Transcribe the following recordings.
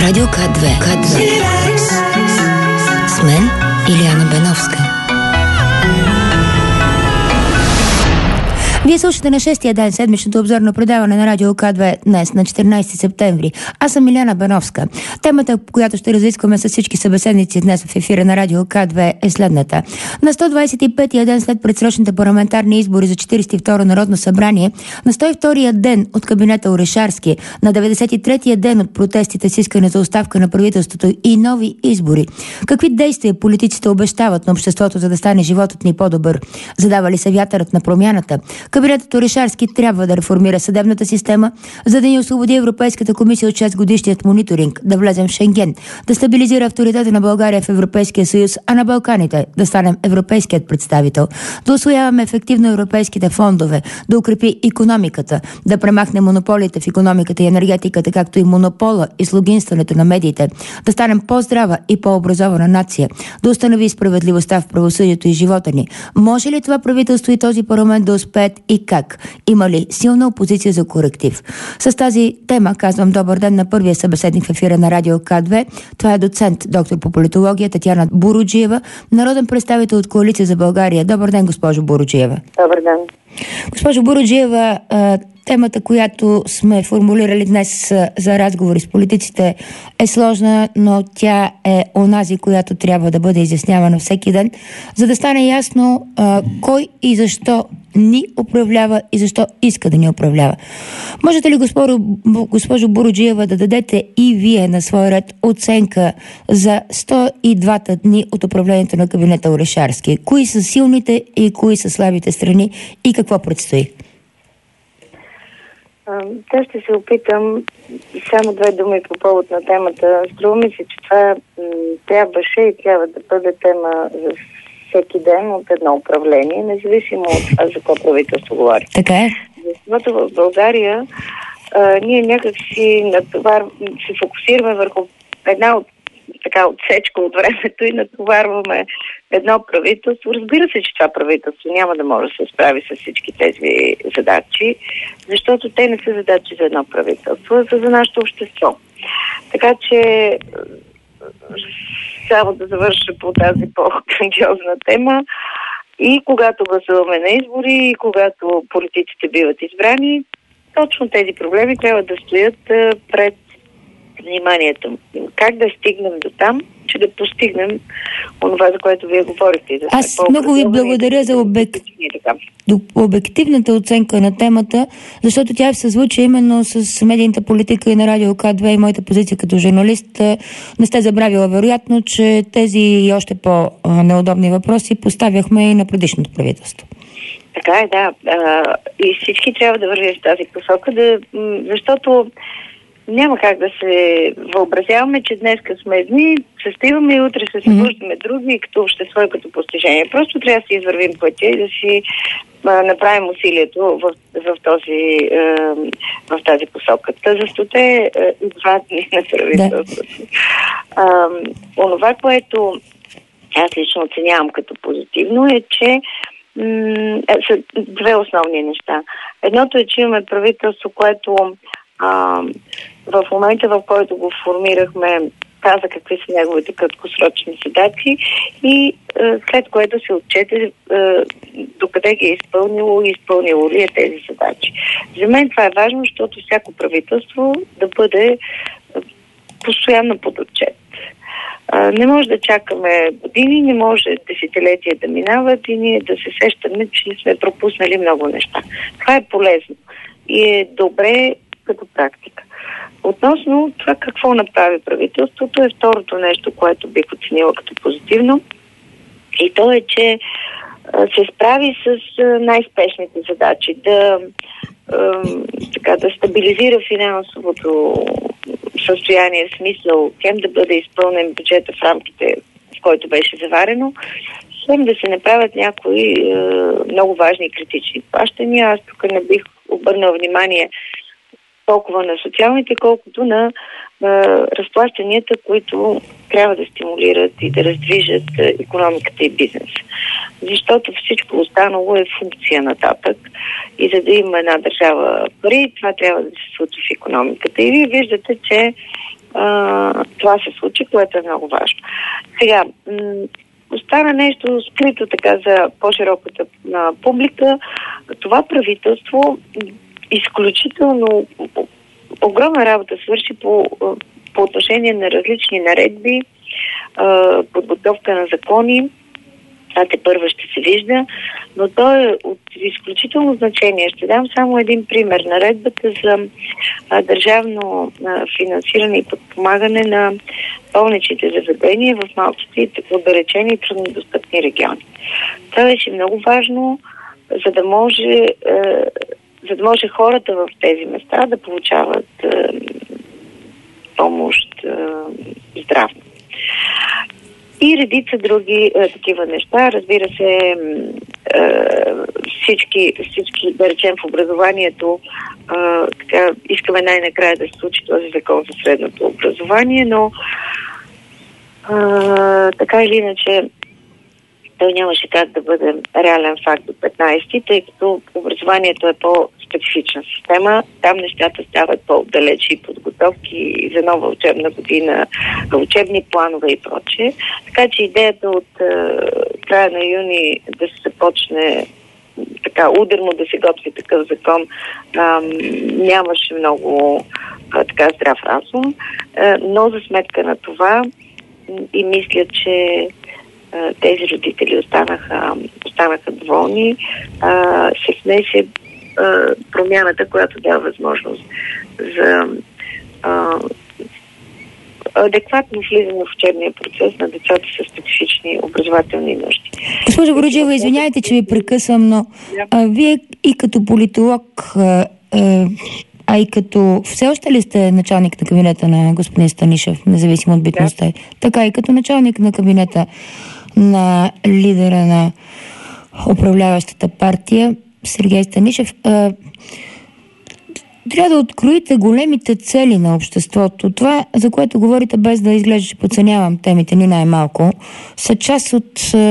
Радио К2. С мен Илияна Беновска. Вие слушате на 6-я ден седмичното обзорно предаване на Радио К2 днес, на 14 септември. Аз съм Илияна Беновска. Темата, която ще разискваме с всички събеседници днес в ефира на Радио К2 е следната. На 125-я ден след предсрочните парламентарни избори за 42-ро Народно събрание, на 102-я ден от кабинета Орешарски, на 93-я ден от протестите с искане за оставка на правителството и нови избори. Какви действия политиците обещават на обществото, за да стане животът ни по-добър? Задава ли се вятърът на промяната? Кабинетът Орешарски трябва да реформира съдебната система, за да ни освободи Европейската комисия от 6-годишният мониторинг, да влезем в Шенген, да стабилизира авторитета на България в Европейския съюз, а на Балканите да станем европейският представител, да усвояваме ефективно европейските фондове, да укрепи икономиката, да премахне монополите в икономиката и енергетиката, както и монопола и слугинстването на медиите, да станем по-здрава и по-образована нация, да установи справедливостта в правосъдието и живота ни. Може ли това правителство и този парламент да успеят и как? Има ли силна опозиция за коректив? С тази тема казвам добър ден на първия събеседник в ефира на Радио К2. Това е доцент, доктор по политология Татяна Буруджиева, народен представител от Коалиция за България. Добър ден, госпожо Буруджиева. Добър ден. Госпожо Буруджиева, темата, която сме формулирали днес за разговори с политиците е сложна, но тя е онази, която трябва да бъде изяснявана всеки ден, за да стане ясно кой и защо ни управлява и защо иска да ни управлява. Можете ли, госпожо Буруджиева, да дадете и вие на свой ред оценка за 102-та дни от управлението на кабинета Орешарски? Кои са силните и кои са слабите страни и какво предстои? Та ще се опитам само две думи по повод на темата. Струва ми се, че това трябваше и трябва да бъде тема за всеки ден от едно управление, независимо от това, за какво правителство говори. Така е. Защото в България ние някак се фокусираме върху една отсечка от времето и натоварваме едно правителство. Разбира се, че това правителство няма да може да се справи с всички тези задачи, защото те не са задачи за едно правителство, а за нашето общество. Така че само да завърша по тази по-грандиозна тема, и когато гласуваме на избори, и когато политиците биват избрани, точно тези проблеми трябва да стоят пред вниманието. Как да стигнем до там, че да постигнем онова, за което вие говорите. Да. Аз много ви благодаря за обективната оценка на темата, защото тя е в съзвучие именно с медийната политика и на Радио К2 и моята позиция като журналист. Не сте забравила, вероятно, че тези и още по-неудобни въпроси поставяхме и на предишното правителство. Така е, да. И всички трябва да вървим в тази посока, защото няма как да се въобразяваме, че днес сме едни, се стиваме и утре се събуждаме други, като общество и като постижение. Просто трябва да си извървим пътя и да си направим усилието в тази посока. За 102 дни на правителството. Онова, което аз лично оценявам като позитивно е, че са две основни неща. Едното е, че имаме правителство, което в момента, в който го формирахме, каза какви са неговите краткосрочни задачи и след което се отчете докъде ги е изпълнило ли е тези задачи. За мен това е важно, защото всяко правителство да бъде постоянно под отчет. Не може да чакаме години, не може десетилетия да минават и ние да се сещаме, че сме пропуснали много неща. Това е полезно и е добре като практика. Относно това какво направи правителството е второто нещо, което бих оценила като позитивно, и то е, че се справи с най-спешните задачи, да стабилизира финансовото състояние, в смисъл тем да бъде изпълнен бюджета в рамките, в който беше заварено, хем да се направят някои много важни и критични плащания. Аз тук не бих обърнал внимание толкова на социалните, колкото на разплащанията, които трябва да стимулират и да раздвижат икономиката и бизнес. Защото всичко останало е функция нататък и за да има една държава пари, това трябва да се случи в икономиката. И вие виждате, че това се случи, което е много важно. Сега, остана нещо скрито така за по-широката публика. Това правителство изключително огромна работа свърши по отношение на различни наредби, подготовка на закони. Това тепърва ще се вижда, но то е от изключително значение. Ще дам само един пример. Наредбата за държавно финансиране и подпомагане на болничните заведения в малките и отдалечени и труднодостъпни региони. Това беше много важно, за да може хората в тези места да получават помощ здравна. И редица други такива неща. Разбира се, всички, да речем, в образованието така, искаме най-накрая да се случи този закон за средното образование, но така или иначе той нямаше как да бъде реален факт до 15-ти, тъй като образованието е по-специфична система. Там нещата стават по-далече и подготовки за нова учебна година, учебни планове и прочее. Така че идеята от края на юни да се започне така ударно да се готви такъв закон нямаше много така здрав разум, но за сметка на това и мисля, че тези родители останаха доволни. Се внесе промяната, която дава възможност за адекватно влизане в учебния процес на децата с специфични образователни нужди. Госпожо Буруджиева, извинявайте, че ви прекъсвам, но вие и като политолог, а и като... Все още ли сте началник на кабинета на господин Станишев, независимо от битността? Да. Така, и като началник на кабинета на лидера на управляващата партия Сергей Станишев, трябва да откроите големите цели на обществото. Това, за което говорите, без да изглежда, че подценявам темите ни най-малко, са част от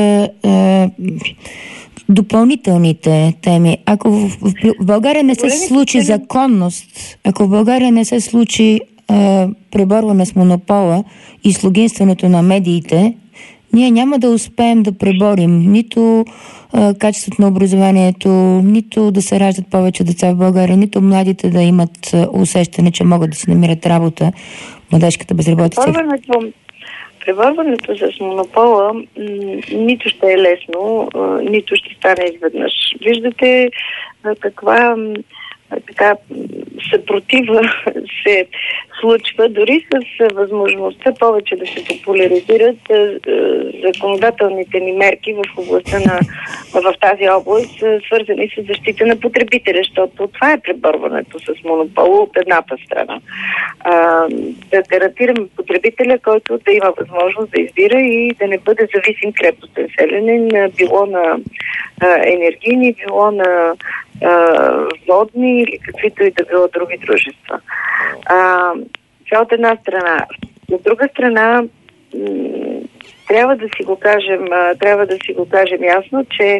допълнителните теми. Ако в България не се случи законност, ако в България не се случи преборване с монопола и слугинстването на медиите, ние няма да успеем да преборим нито качеството на образованието, нито да се раждат повече деца в България, нито младите да имат усещане, че могат да си намират работа, младежката безработица. Преборването с монопола нито ще е лесно, нито ще стане изведнъж. Виждате каква така съпротива се случва, дори с възможността повече да се популяризират законодателните ни мерки в областта в тази област, свързани с защита на потребителя, защото това е преборването с монопола от едната страна. Да гарантираме потребителя, който да има възможност да избира и да не бъде зависим крепостен селянин, било на енергийни, било на водни или каквито и да било други дружества. Това от една страна. От друга страна, трябва да си го кажем ясно, че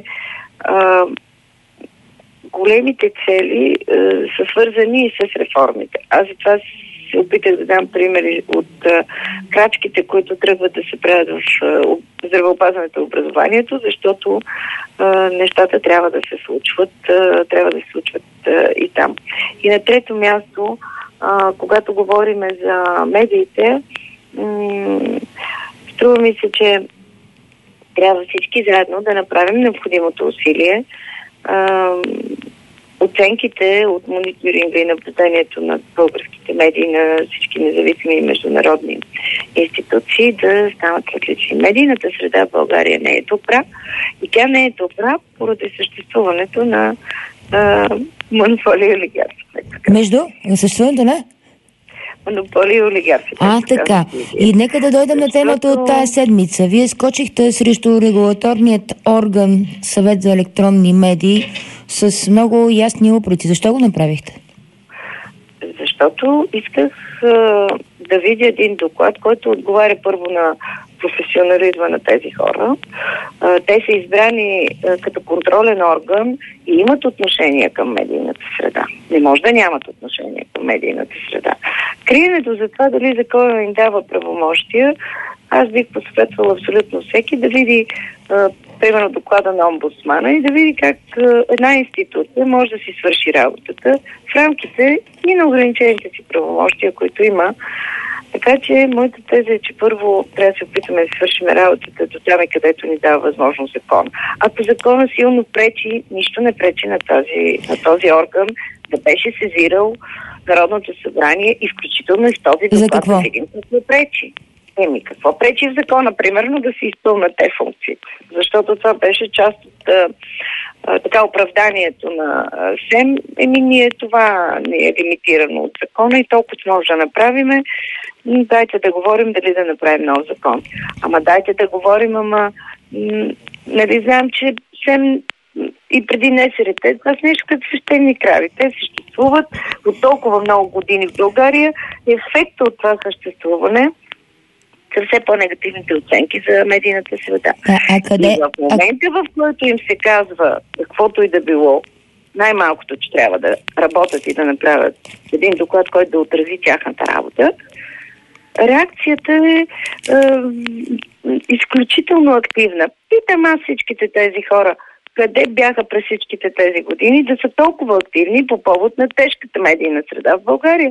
големите цели са свързани и с реформите. Аз за това се опитах да дам примери от крачките, които тръгват да се правят в здравеопазването и образованието, защото нещата трябва да се случват, и там. И на трето място, когато говорим за медиите, струва ми се, че трябва всички заедно да направим необходимото усилие. Оценките от мониторинга и наблюдението на българските медии на всички независими международни институции да станат различни. Медийната среда в България не е добра и тя не е добра поради съществуването на монополи и олигарси. Съществуването на? Монополи и олигарси. Така. И нека да дойдем на темата от тая седмица. Вие скочихте срещу регулаторният орган Съвет за електронни медии с много ясни упреци. Защо го направихте? Защото исках да видя един доклад, който отговаря първо на професионализма на тези хора. Те са избрани като контролен орган и имат отношение към медийната среда. Не може да нямат отношение към медийната среда. Криенето за това дали закона ни дава правомощия, аз бих посъветвала абсолютно всеки да види примерно доклада на омбудсмана и да види как една институция може да си свърши работата в рамките и на ограничените си правомощия, които има. Така че моята теза е, че първо трябва да се опитаме да свършим работата до там, където ни дава възможност закон. Ако закона силно пречи, нищо не пречи на този орган да беше сезирал Народното събрание и включително и в този доклад да видим какво пречи. Какво пречи в закона, примерно, да се изпълнят те функции? Защото това беше част от оправданието на СЕМ. Това не е лимитирано от закона и толкова може да направиме. Дайте да говорим дали да направим нов закон. Дайте да говорим, нали знам, че СЕМ и преди НСР-те, това са нещо като свещени крави. Те съществуват от толкова много години в България. Ефектът от това съществуване са все по-негативните оценки за медийната среда. И в момента, в който им се казва каквото и да било, най-малкото, че трябва да работят и да направят един доклад, който да отрази тяхната работа, реакцията е изключително активна. Питам аз всичките тези хора, къде бяха през всичките тези години да са толкова активни по повод на тежката медийна среда в България?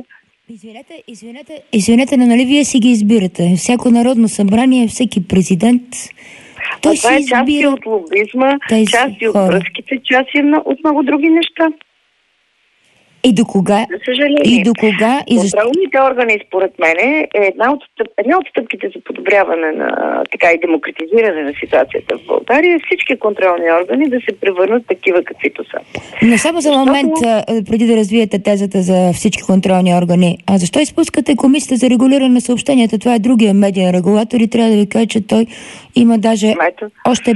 Извинете, но нали вие си ги избирате? Всяко народно събрание, всеки президент, той това си е избира части от лобизма, части от връзките, части от много други неща. И до кога? За съжаление. Контролните органи, според мен, е една от стъпките за подобряване на и демократизиране на ситуацията в България, всички контролни органи да се превърнат такива, каквито са. Но само за момент, преди да развиете тезата за всички контролни органи, защо изпускате Комисията за регулиране на съобщенията? Това е другия медиен регулатор и трябва да ви кажа, че той има даже още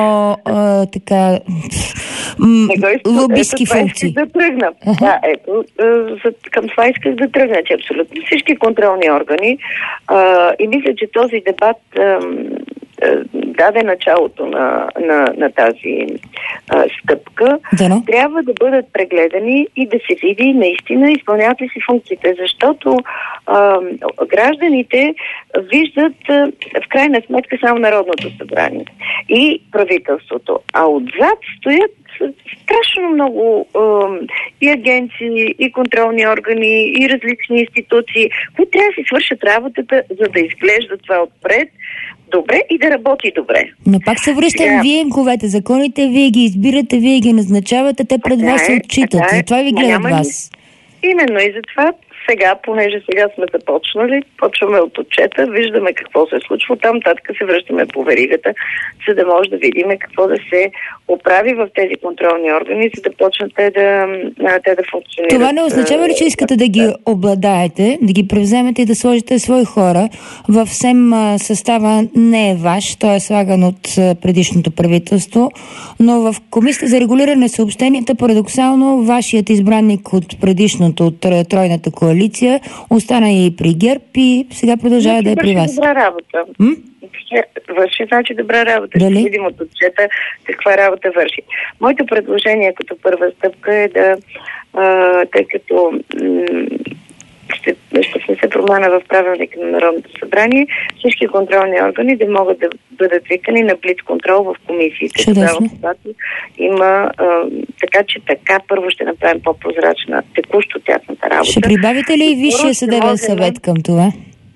лобистки функции. Да тръгна. Към това исках да тръгна, че абсолютно всички контролни органи и мисля, че този дебат даде началото на тази стъпка. Трябва да бъдат прегледани и да се види наистина изпълняват ли си функциите, защото гражданите виждат в крайна сметка само Народното събрание и правителството, а отзад стоят страшно много и агенции, и контролни органи, и различни институции, които трябва да си свършат работата, за да изглежда това отпред добре и да работи добре. Но пак се връщам, вие им ковете законите, вие ги избирате, вие ги назначавате, те пред вас се отчитат. Затова ви гледат вас. Именно и затова сега, понеже сега сме започнали, почваме от отчета, виждаме какво се случва, там татка се връщаме по веригата, за да може да видим какво да се оправи в тези контролни органи, за да почнат те да функционират. Това не означава ли, че искате да ги обладаете, да ги превземете и да сложите свои хора? В СЕМ състава не е ваш, той е слаган от предишното правителство, но в Комисията за регулиране на съобщенията парадоксално вашият избранник от предишното, от тройната коалиция, остана и при ГЕРБ и сега продължава да е при вас. Добра работа. Върши, значи добра работа. Ще видим от отчета каква работа върши. Моето предложение като първа стъпка е да, тъй като ще се промяна в правилника на Народното събрание, всички контролни органи да могат да бъдат викани на блицконтрол в комисиите. Чудесно. Има така първо ще направим по-прозрачна текущо тяхната работа. Ще прибавите ли и Висшия съдебен съвет към това?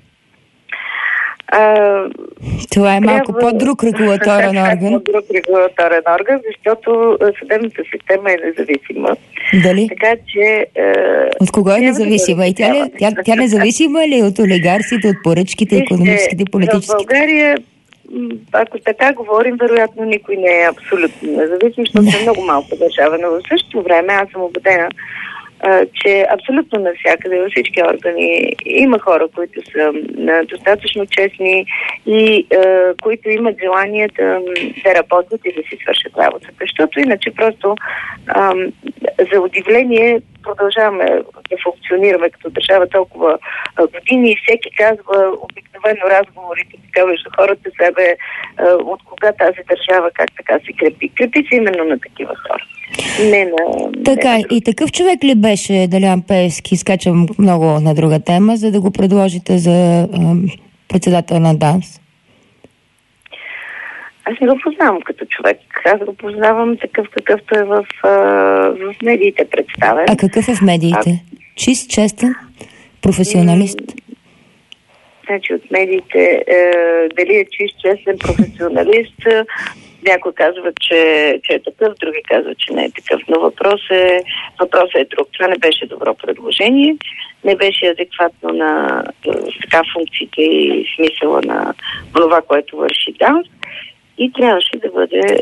Това е малко по-друг регулаторен орган. По-друг регулаторен орган, защото съдебната система е независима. Дали? Така че... От кого е независима? И тя независима ли от олигарсите, от поръчките, икономическите, политическите? В България, ако така говорим, вероятно никой не е абсолютно независим, защото е много малко държава, но в същото време аз съм убедена, че абсолютно навсякъде, във всички органи има хора, които са достатъчно честни и които имат желание да работят и да си свършат работата. Защото иначе просто за удивление продължаваме да функционираме като държава толкова години и всеки казва обикновено разговорите така между хората себе от кога тази държава как така се крепи. Крепи се именно на такива хора. Така, и такъв човек ли беше Делян Пеевски? Скачам много на друга тема, за да го предложите за председател на ДАНС. Аз не го познавам като човек. Аз го познавам такъв, какъвто е в медиите представен. А какъв е в медиите? Чист, честен, професионалист? Значи от медиите, дали е чист, честен, професионалист, някой казва, че е такъв, други казват, че не е такъв. Но въпросът е друг. Това не беше добро предложение, не беше адекватно на така функциите и смисъла на това, което върши ДАНС. И трябваше да бъде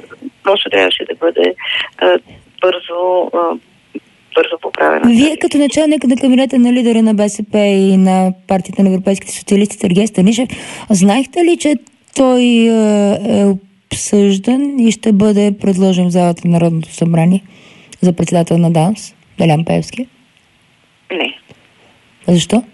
бързо поправена. Вие като началник на кабинета на лидера на БСП и на партията на европейските социалисти Сергей Станишев, знаехте ли, че той е обсъждан и ще бъде предложен в залата на Народното събрание за председател на ДАНС, Делян Пеевски? Не. Защо?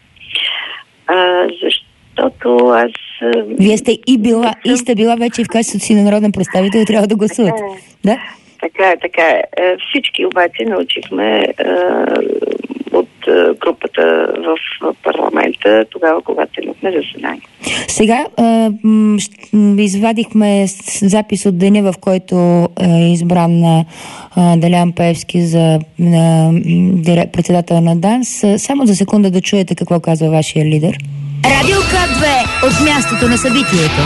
Защото аз... Вие сте сте била вече и в качеството си на народен представител, трябва да гласувате. Да? Така е. Всички обаче научихме от групата в парламента, тогава, когато имахме заседание. Сега извадихме запис от деня, в който е избран на Делян Пеевски за председател на ДАНС. Само за секунда да чуете какво казва вашия лидер. Радио К2 от мястото на събитието.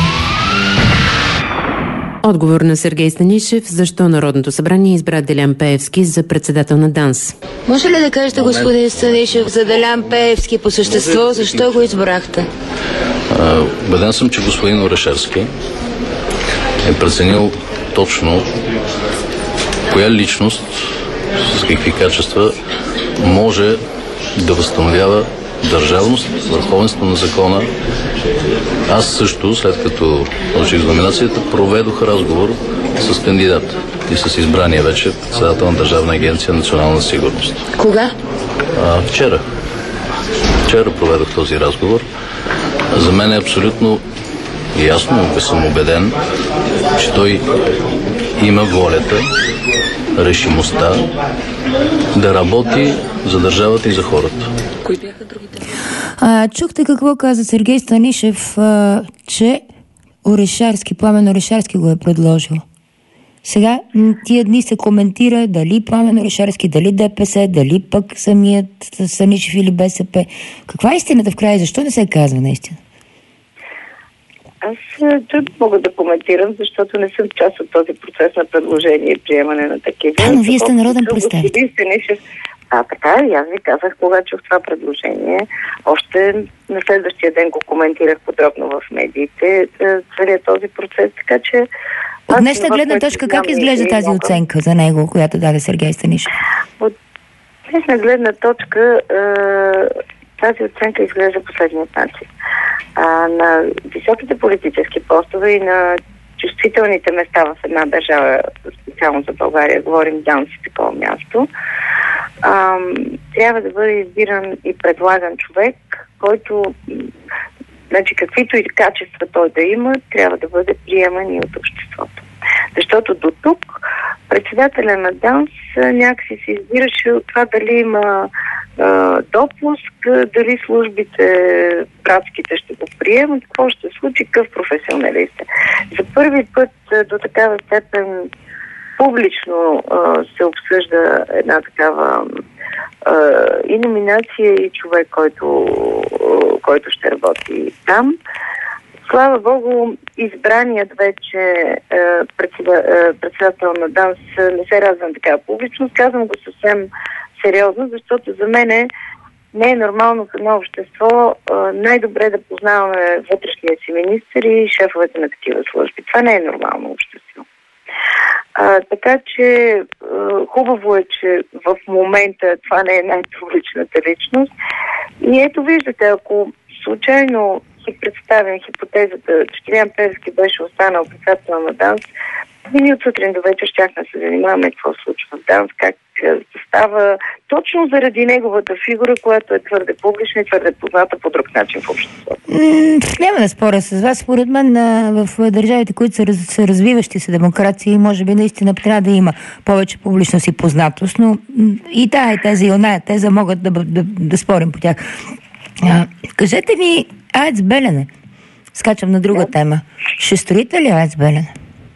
Отговор на Сергей Станишев. Защо Народното събрание избра Делян Пеевски за председател на ДАНС? Може ли да кажете, господин Станишев, за Делян Пеевски по същество, защо го избрахте? Убеден съм, че господин Орешарски е преценил точно коя личност с какви качества може да възстановява държавност, върховенство на закона. Аз също, след като научих за номинацията, проведох разговор с кандидата и с избрания вече председател на Държавна агенция Национална сигурност. Кога? Вчера. Вчера проведох този разговор. За мен е абсолютно ясно, съм убеден, че той има волята, решимостта да работи за държавата и за хората. Кои бяха другите? Чухте какво каза Сергей Станишев, че Пламен Орешарски го е предложил. Сега тия дни се коментира дали Пламен Орешарски, дали ДПС, дали пък самият Станишев или БСП. Каква е истината в края? Защо не се казва наистина? Аз трудно мога да коментирам, защото не съм част от този процес на предложение и приемане на такива. Но вие сте народен представител. Така и аз ви казах, кога чух това предложение. Още на следващия ден го коментирах подробно в медиите, целият този процес, така че... От днешна гледна точка, как изглежда тази оценка за него, която даде Сергей Станишев? От днешна гледна точка тази оценка изглежда последният начин. На високите политически постове и на чувствителните места в една държава, специално за България, говорим ДАНС и такова място, трябва да бъде избиран и предлаган човек, който, значи, каквито и качества той да има, трябва да бъде приеман и от обществото. Защото до тук председателя на ДАНС някакси се избираше от това дали има допуск, дали службите братските ще го приемат, какво ще се случи, какъв професионалист е. За първи път до такава степен публично се обсъжда една такава и номинация, и човек, който ще работи там. Слава Богу, избраният вече председател на ДАНС не се радва на такава публичност. Казвам го съвсем сериозно, защото за мен не е нормално в едно общество най-добре да познаваме вътрешния си министър и шефовете на такива служби. Това не е нормално общество. Така че хубаво е, че в момента това не е най-публичната личност. И ето виждате, ако случайно си представим хипотезата, че Делян Пеевски беше останал председател на ДАНС, ние от сутрин до вечер щяхме да се занимаваме какво случва в ДАНС, как става точно заради неговата фигура, която е твърде публична и твърде позната по друг начин в обществото. Няма да споря с вас. Според мен в държавите, които са развиващи се демокрации, може би наистина трябва да има повече публичност и познатост, но и тая теза и оная теза могат да спорим по тях. Кажете ми, АЕЦ Белене, скачам на друга тема. Ще строите ли АЕЦ Белене?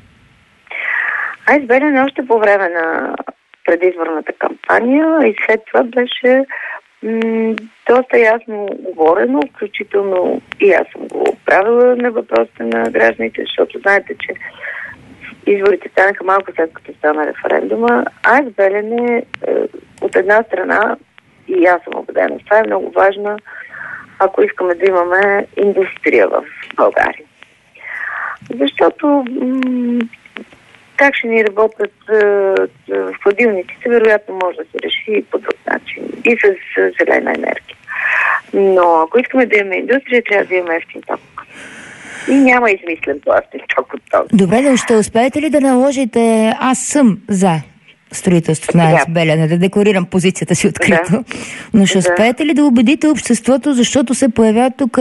АЕЦ Белене още по време на предизборната кампания и след това беше доста ясно говорено, включително и аз съм го правила на въпросите на гражданите, защото знаете, че изборите станаха малко след като стана референдума. АЕЦ Белене от една страна, и аз съм убедена, това е много важно, ако искаме да имаме индустрия в България. Защото как ще ни работят в хладилниците, вероятно може да се реши по друг начин. И с зелена енергия. Но ако искаме да имаме индустрия, трябва да имаме ефтин ток. И няма измислен по-ефтин ток от този. Добре, но ще успеете ли да наложите аз съм за строителството на АЕЦ Белене, да декларирам позицията си открито. Но ще успеете ли да убедите обществото, защото се появяват тук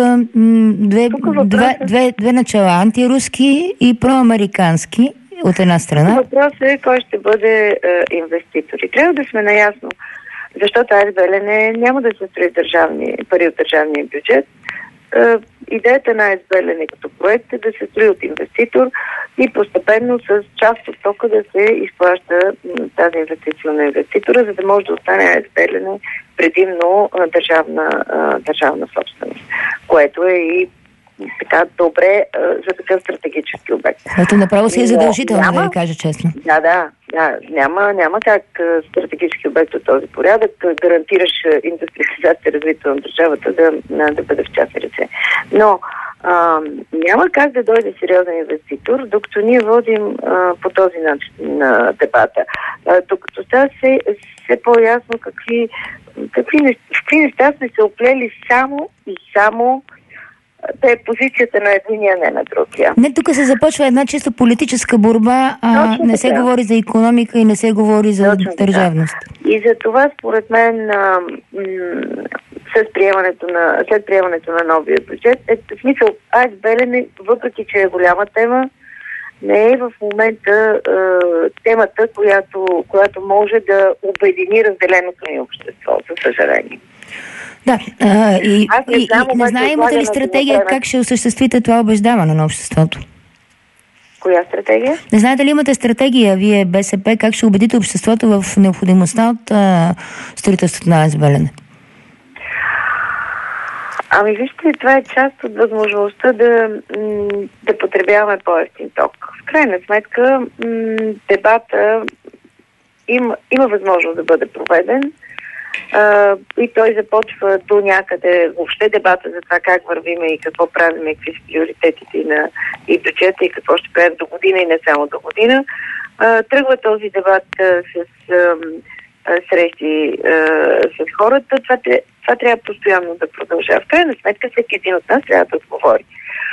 две начала, антируски и проамерикански от една страна? Въпросът е кой ще бъде инвеститор. И трябва да сме наясно, защото АЕЦ Белене няма да се строи пари от държавния бюджет. Идеята на АЕЦ Белене като проект е да се строи от инвеститор и постепенно с част от тока да се изплаща тази инвестиция на инвеститора, за да може да остане АЕЦ Белене предимно държавна собственост, което е и така добре за такъв стратегически обект. Ето направо си е задължително, да ви кажа честно. Да. Няма как стратегически обект от този порядък гарантираш индустриализация и развитие на държавата да бъде в частни ръце. Но няма как да дойде сериозен инвеститор, докато ние водим по този начин дебата. Докато става все по-ясно в какви неща сме се оплели само да е позицията на единия, не на другия. Не, тук се започва една чисто политическа борба, не се говори за икономика и не се говори за държавност. И за това, според мен, след приемането на новия бюджет, в смисъл, АЕЦ Белене, въпреки че е голяма тема, не е в момента темата, която може да обедини разделеното ни общество, за съжаление. Да, не знае, имате ли стратегия как ще осъществите това убеждаване на обществото? Коя стратегия? Не знаете ли имате стратегия, вие БСП, как ще убедите обществото в необходимостта от строителството на АЕЦ Белене? Ами вижте, това е част от възможността да потребяваме по-евтин ток. В крайна сметка дебата има възможност да бъде проведен. И той започва до някъде въобще дебата за това как вървиме и какво правим, и какви са приоритетите и бюджета и какво ще правим до година и не само до година. Тръгва този дебат с срещи с хората. Това трябва постоянно да продължава. В крайна сметка всеки един от нас трябва да отговори.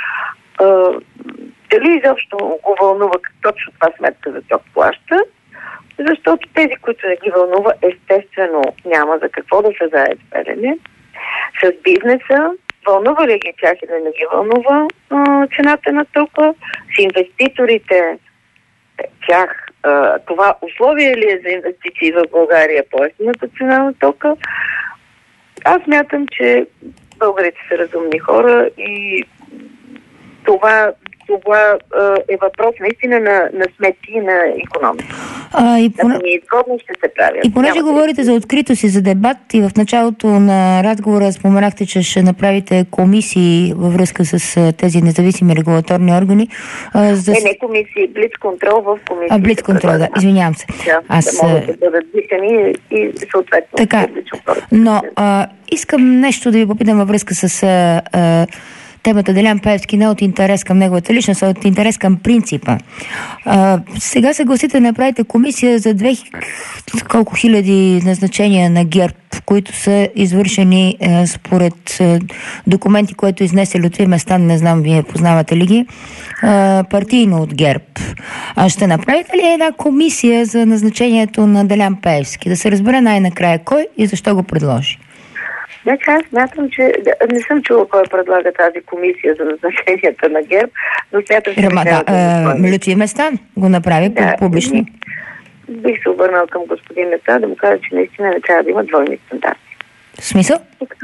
Дали изобщо го вълнува точно това сметка за ток плаща, защото тези, които не ги вълнува, естествено няма за какво да се заед Белене. С бизнеса, вълнува ли ги тях или не ги вълнува цената на тока? С инвеститорите, това условие ли е за инвестиции в България по-евтината цена на тока? Аз смятам, че българите са разумни хора и това е въпрос наистина на сметки и на икономика. И понеже говорите за откритост и за дебат, и в началото на разговора споменахте, че ще направите комисии във връзка с тези независими регулаторни органи. Не комисии, блицконтрол в комисии. Блицконтрол, да, извинявам се. Да могат да бъдат викани и съответно. Така, но искам нещо да ви попитам във връзка с темата Делян Пеевски, не от интерес към неговата личност, а от интерес към принципа. Сега се гласите да направите комисия за колко хиляди назначения на ГЕРБ, които са извършени според документи, които изнесе Лютви Местан, не знам вие познавате ли ги, партийно от ГЕРБ. Ще направите ли една комисия за назначението на Делян Пеевски? Да се разбере най-накрая кой и защо го предложи? Аз смятам, че не съм чула кой предлага тази комисия за назначенията на ГЕРБ, но смятам, че Лютви Местан го направи публично. Бих се обърнал към господин Местан да му кажа, че наистина не трябва да има двойни стандарти. В смисъл?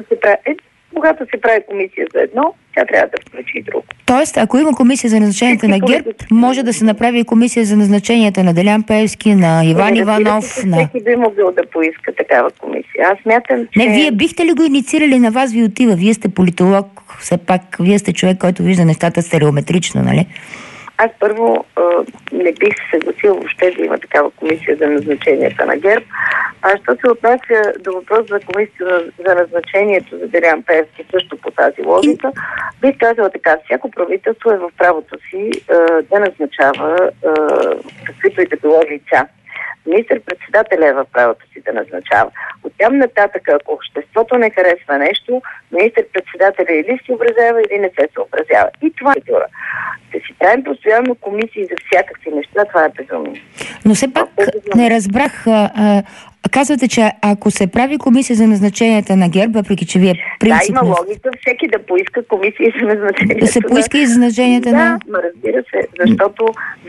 Когато се прави комисия за едно, тя трябва да включи и друго. Тоест, ако има комисия за назначенията на ГЕРБ, може да се направи и комисия за назначенията на Делян Пеевски, на Иван Иванов. Всеки би могъл да поиска такава комисия. Аз смятам, че... Не, вие бихте ли го инициирали, на вас ви отива? Вие сте политолог, все пак вие сте човек, който вижда нещата стереометрично, нали? Аз първо не бих се съгласил въобще да има такава комисия за назначенията на ГЕРБ. А що се отнася до въпрос за комисия за назначението за Делян Пеевски, също по тази логика, бих казала така: всяко правителство е в правото си да назначава каквито и да било лица. Министър-председателя е в правото си да назначава. Оттам нататък, ако обществото не харесва нещо, министър-председателя или се съобразява, или не се съобразява. И това е дюра. Да си правим постоянно комисии за всякакви неща, това е безумно. Но все пак не разбрах. Казвате, че ако се прави комисия за назначенията на ГЕРБ, въпреки че вие принципно... Да, има логика всеки да поиска комисия за назначенията. Да се поиска и за назначенията на... Да, разбира се, защото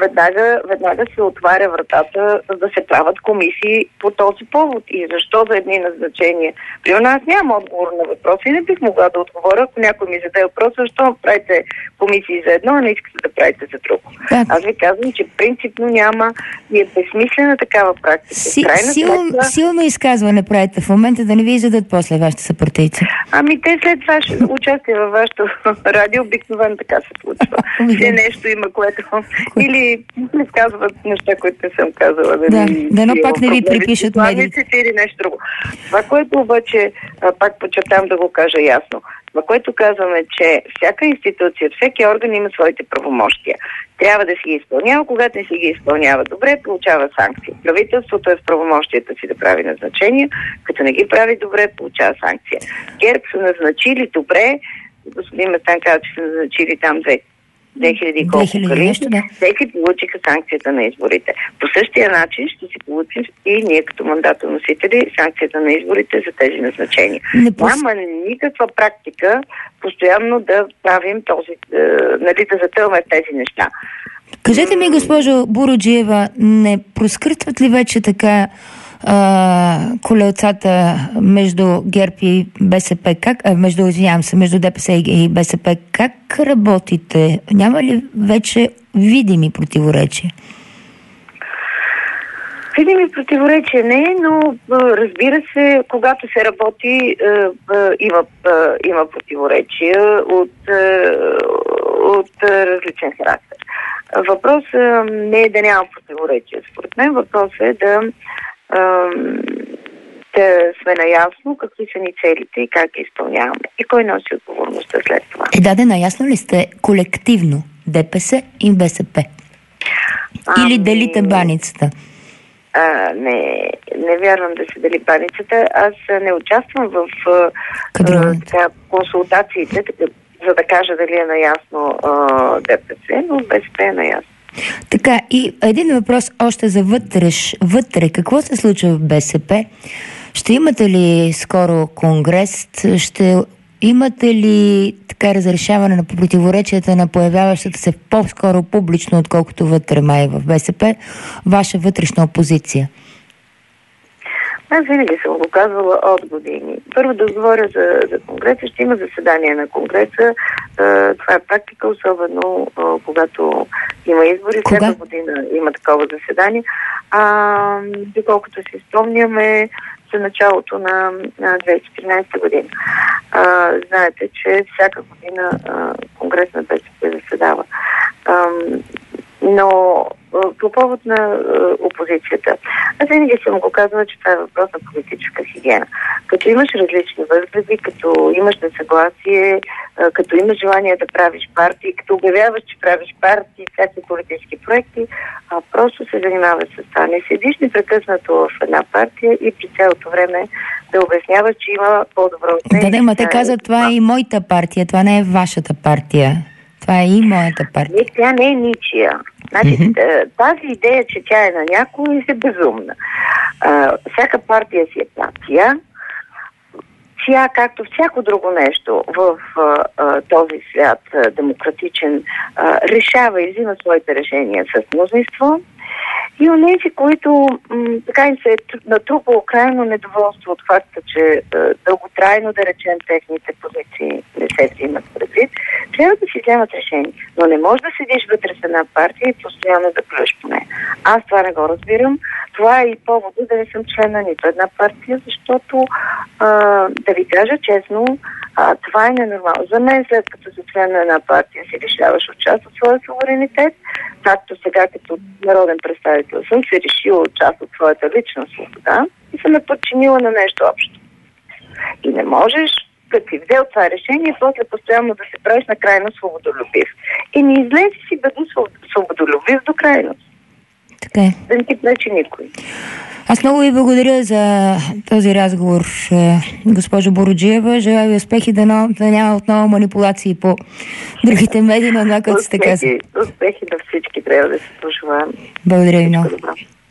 веднага се отваря вратата да се правят комисии по този повод. И защо за едни назначения? Примерно аз нямам отговор на въпроса и не бих могла да отговоря, ако някой ми зададе въпроса, защо правите комисии за едно, а не искате да правите за друго. Да. Аз ви казвам, че принципно няма и е безсмислена такава практика. Силно изказване правите в момента, да не ви изядат после вашите съпартийци. Ами те след ваше участие във вашето радио обикновено така се случва. Все нещо има, което... Или не казват неща, които не съм казала. Дано пак не ви припишат медиите. Или нещо друго. Това, което обаче, пак подчертавам да го кажа ясно, това, което казваме, че всяка институция, всеки орган има своите правомощия. Трябва да си ги изпълнява. Когато не си ги изпълнява добре, получава санкции. Правителството е в правомощията си да прави назначения. Като не ги прави добре, получава санкция. ГЕРБ са назначили добре. Господин Местан каза, че са назначили там 2000 колко нещо, те си получиха санкцията на изборите. По същия начин ще си получим и ние като мандатоносители санкцията на изборите за тези назначения. Няма никаква практика постоянно да правим този, нали, да затълваме тези неща. Кажете ми, госпожо Буруджиева, не проскъртват ли вече така колелцата между ГЕРБ и БСП? Между ДПС и БСП? Как работите? Няма ли вече видими противоречия? Видими противоречия не, но разбира се, когато се работи, има противоречия от различен характер. Въпросът не е да няма противоречия. Според мен въпросът е да сме наясно какви са ни целите и как ги изпълняваме. И кой носи отговорността след това. Наясно ли сте колективно ДПС и БСП? Или делите баницата? Не вярвам да се дели баницата. Аз не участвам в консултациите, за да кажа дали е наясно ДПС, но БСП е наясно. Така, и един въпрос още за вътре. Какво се случва в БСП? Ще имате ли скоро конгрес? Ще имате ли така разрешаване на противоречията на появяващата се по-скоро публично, отколкото вътре май в БСП, ваша вътрешна опозиция? Аз винаги съм го казвала от години. Първо да говоря за Конгреса. Ще има заседание на Конгреса. Това е практика, особено когато има избори. Всяка година има такова заседание. Доколкото си спомняме, за началото на 2014 година. Знаете, че всяка година Конгрес на БСП заседава. Но по повод на опозицията, аз винаги съм го казвала, че това е въпрос на политическа хигиена. Като имаш различни възгледи, като имаш несъгласие, като имаш желание да правиш партии, като обявяваш, че правиш партии, всякакви политически проекти, просто се занимаваш с това. Не седиш непрекъснато в една партия и при цялото време да обясняваш, че има по-добро отношение. Да, те казват, това е и моята партия, това не е вашата партия. Това е и моята партия. Не, тя не е ничия. Значи, тази идея, че тя е на някой, е безумна. Всяка партия си е партия. Тя, както всяко друго нещо в този свят демократичен, решава и взима своите решения с мнозинство. И онези, които така им се е натрупало крайно недоволство от факта, че дълготрайно, да речем, техните позиции не се взимат предвид, трябва да си вземат решение. Но не можеш да седиш вътре с една партия и постоянно да плюеш по нея. Аз това не го разбирам. Това е и повода да не съм член на нито една партия, защото, да ви кажа честно, това е ненормално. За мен, след като си член на една партия, си лишаваш от част от своя суверенитет, както сега като народен представител съм се решила част от своята лична свобода и съм ме подчинила на нещо общо. И не можеш, като си взел това решение, после постоянно да се правиш на крайно свободолюбив. И не излезе си бъди свободолюбив до крайност. Така е. Да не ти пречи никой. Аз много ви благодаря за този разговор, госпожо Буруджиева. Желая ви успехи, да няма отново манипулации по другите медии, но това, което сте казали. Успехи на всички, трябва да се пожелаем. Благодаря ви много.